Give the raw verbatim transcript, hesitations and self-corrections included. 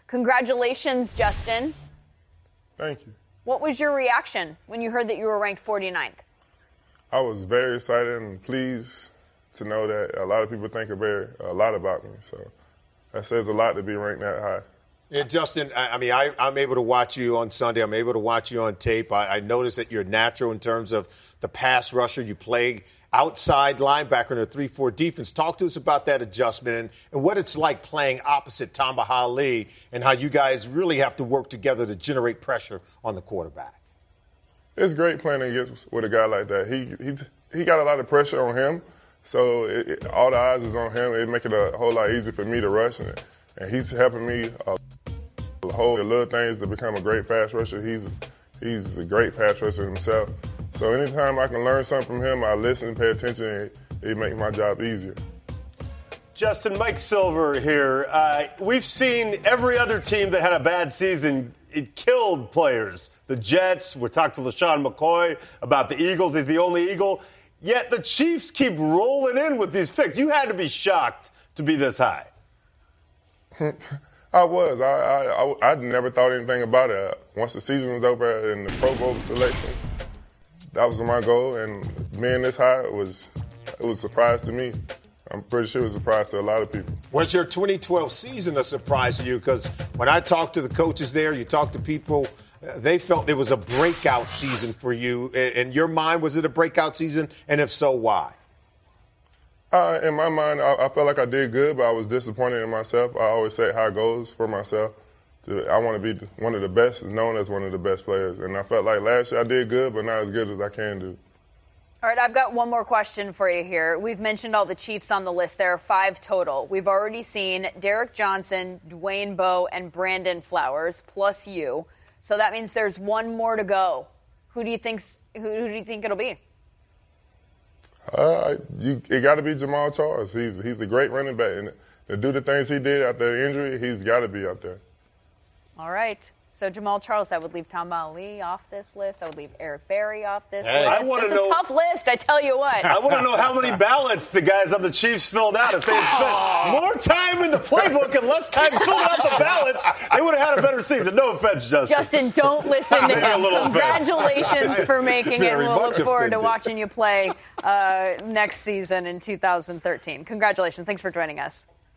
Congratulations, Justin. Thank you. What was your reaction when you heard that you were ranked forty-ninth? I was very excited and pleased to know that a lot of people think a, very, a lot about me. So that says a lot to be ranked that high. Yeah, Justin, I, I mean, I, I'm able to watch you on Sunday. I'm able to watch you on tape. I, I noticed that you're natural in terms of the pass rusher. You play outside linebacker in a three four defense. Talk to us about that adjustment and, and what it's like playing opposite Tamba Hali and how you guys really have to work together to generate pressure on the quarterback. It's great playing against with a guy like that. He he he got a lot of pressure on him, so it, it, all the eyes is on him. It make it a whole lot easier for me to rush, and, and he's helping me uh, hold the little things to become a great pass rusher. He's he's a great pass rusher himself. So anytime I can learn something from him, I listen, pay attention, and it, it makes my job easier. Justin, Mike Silver here. Uh, we've seen every other team that had a bad season, it killed players. The Jets, we talked to LaShawn McCoy about the Eagles. He's the only Eagle. Yet the Chiefs keep rolling in with these picks. You had to be shocked to be this high. I was. I, I, I, I never thought anything about it. Once the season was over and the Pro Bowl selection, that was my goal. And being this high, it was, it was a surprise to me. I'm pretty sure it was a surprise to a lot of people. Was your twenty twelve season a surprise to you? Because when I talked to the coaches there, you talked to people, they felt it was a breakout season for you. In your mind, was it a breakout season? And if so, why? Uh, in my mind, I, I felt like I did good, but I was disappointed in myself. I always set high goals for myself. To, I want to be one of the best, known as one of the best players. And I felt like last year I did good, but not as good as I can do. All right, I've got one more question for you here. We've mentioned all the Chiefs on the list. There are five total. We've already seen Derek Johnson, Dwayne Bowe, and Brandon Flowers, plus you. So that means there's one more to go. Who do you think's, who, who do you think it'll be? Uh, you, it got to be Jamal Charles. He's he's a great running back, and to do the things he did after the injury, he's got to be out there. All right. So Jamal Charles, that would leave Tamba Hali off this list. That would leave Eric Berry off this hey, list. I it's know, a tough list, I tell you what. I want to know how many ballots the guys on the Chiefs filled out. If they had spent more time in the playbook and less time filling out the ballots, they would have had a better season. No offense, Justin. Justin, don't listen to him. Congratulations offense. for making it. Very We'll look much forward offended. to watching you play uh, next season in two thousand thirteen. Congratulations. Thanks for joining us.